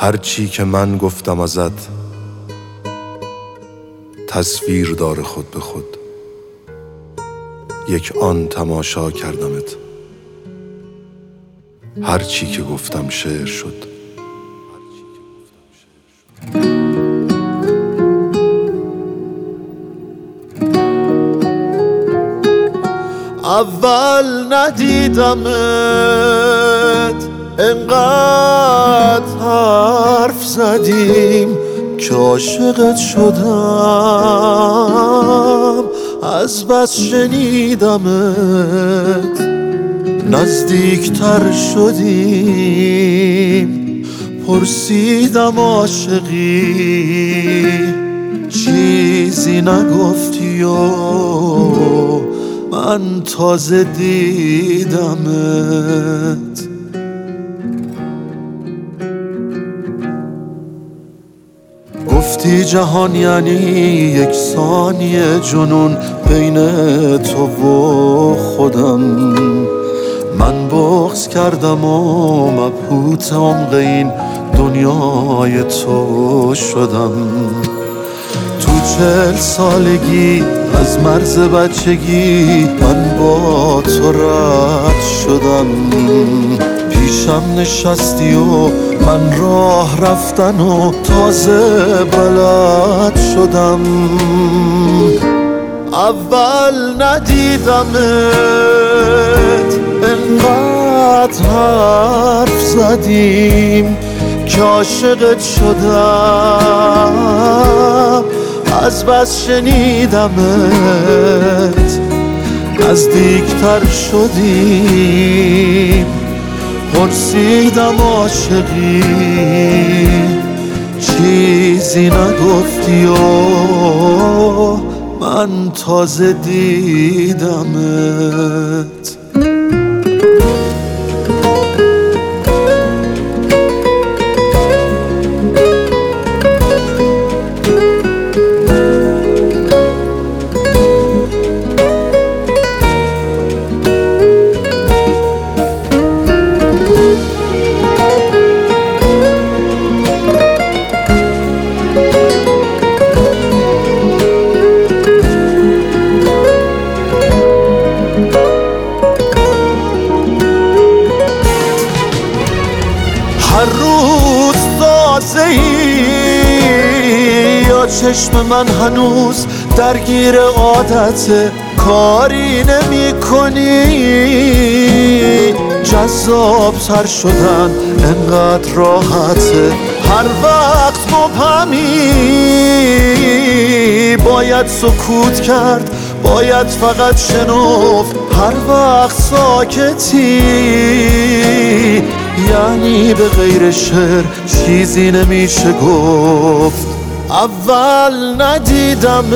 هرچی که من گفتم ازت تصویر داره خود به خود. یک آن تماشا کردمت، هرچی که گفتم شعر شد. اول ندیدمت انقدر حرف زدیم که عاشقت شدم، از بس شنیدمت نزدیکتر شدیم. پرسیدم عاشقی چیزی نگفتی و من تازه دیدمت. گفتی جهان یعنی یک ثانیه جنون بین تو و خودم. من بغض کردم و مبهوت عمق این دنیای تو شدم. تو 40 سالگی از مرز بچگی من با تو رد شدم. پیشم نشستی و من راه رفتن و تازه بلد شدم. اول ندیدمت انقدر حرف زدیم که عاشقت شدم، از بس شنیدمت نزدیکتر شدیم. پرسیدم عاشقی چیزی نگفتی و من تازه دیدمت. هر روز تازه‌ای یا چشم من هنوز درگیر عادت کاری نمی کنی. جذاب تر شدن انقدر راحته، هر وقت مبهمی. باید سکوت کرد، باید فقط شنفت هر وقت ساکتی. یعنی به غیر شعر چیزی نمیشه گفت. اول ندیدمت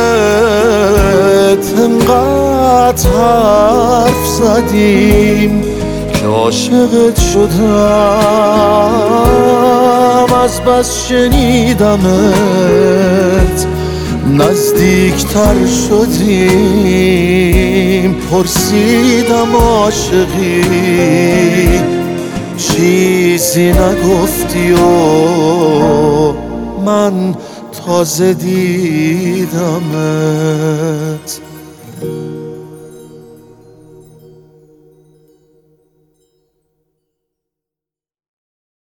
انقدر حرف زدیم که عاشقت شدم، از بس شنیدمت نزدیکتر شدیم. پرسیدم عاشقی چیزی نگفتی و من تازه دیدمت.